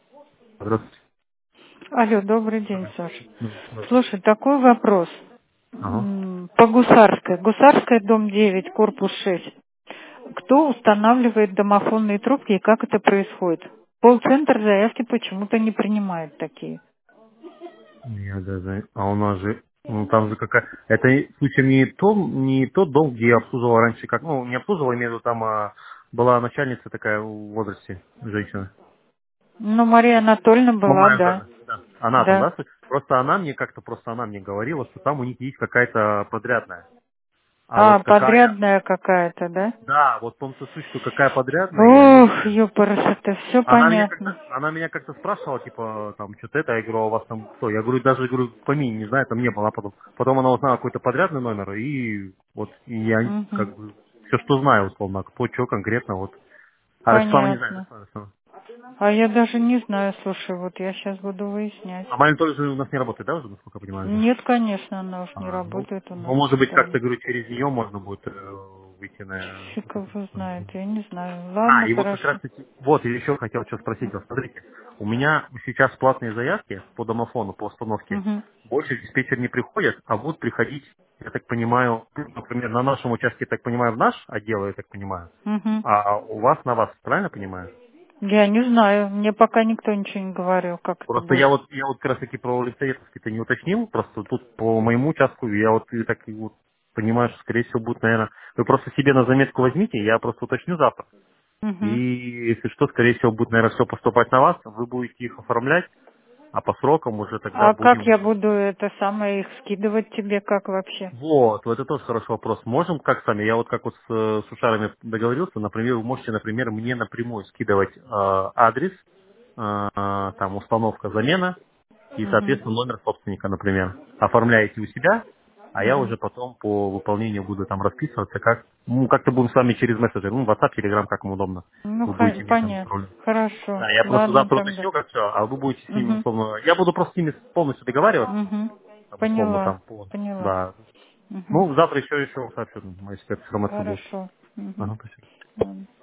Здравствуйте. Алло, добрый день, Саша. Здравствуйте. Слушай, такой вопрос. Ага. По Гусарской. Гусарская, дом 9, корпус 6. Кто устанавливает домофонные трубки и как это происходит? Колл-центр заявки почему-то не принимает такие. Я даже... А у нас же... Ну, там же какая... Это случай не тот дом, где я обслуживал раньше, как... Ну, не обслуживал, имею в виду, там была начальница такая в возрасте, женщина. Ну, Мария Анатольевна была, Мамая да. Анатольевна. Да. Она там, Да. да? Просто она мне говорила, что там у них есть какая-то подрядная. А вот А, какая... подрядная какая-то, да? Да, вот в том-то суть, что какая подрядная, я не Ох, знаю. ёпарас, это все понятно. Она меня как-то спрашивала, типа, там, что-то это, я говорю, а у вас там кто? Я говорю, даже, говорю, фамилии не знаю, там не было, а потом она узнала какой-то подрядный номер, и вот, и я, Угу. как бы, все, что знаю, условно, кто, что конкретно, вот. А Ростислава не знаю, Понятно. Ростислава. А я даже не знаю, слушай, вот я сейчас буду выяснять. А Марин тоже у нас не работает, да, уже, насколько я понимаю, да? Нет, конечно, она уж не Ну, работает у ну, нас может быть, давно. как-то, говорю, через нее можно будет выйти на Фиг вот это его знает, самое. я не знаю. А, Ладно, и вот как раз хорошо. таки, вот, и еще хотел что спросить вас. Смотрите, у меня сейчас платные заявки по домофону, по установке. Угу, Больше диспетчер не приходят, а будут приходить, я так понимаю, например, на нашем участке, я так понимаю, в наш отдел, я так понимаю, угу. а у вас на вас, правильно понимаю? Я не знаю, мне пока никто ничего не говорил, как это Просто будет. я вот как раз таки про Лисаветовский-то не уточнил, просто тут по моему участку я вот и так и вот понимаю, что, скорее всего, будет, наверное, вы просто себе на заметку возьмите, я просто уточню завтра. Угу. И если что, скорее всего, будет, наверное, все поступать на вас, вы будете их оформлять, а по срокам уже тогда А как будем... я буду это самое их скидывать тебе, как вообще? Вот это тоже хороший вопрос. Можем как сами? Я вот как вот с ушарами договорился, например, вы можете, например, мне напрямую скидывать адрес, там установка, замена и, Угу, соответственно, номер собственника, например. Оформляете у себя, а я угу. уже потом по выполнению буду там расписываться, как, ну, как-то будем с вами через мессенджер, ну, WhatsApp, Telegram, как вам удобно. Ну, Вы будете мне там понятно. отправлять. Хорошо. Да, я просто Ладно завтра тогда. уточню, как все, а вы будете с ними, Угу, условно, я буду просто с ними полностью договариваться, угу. там, условно, Поняла, там, по, поняла. да. Угу. Ну, завтра еще сообщу, если какая-то информация будет. Хорошо. Угу. Ага, спасибо. Ладно.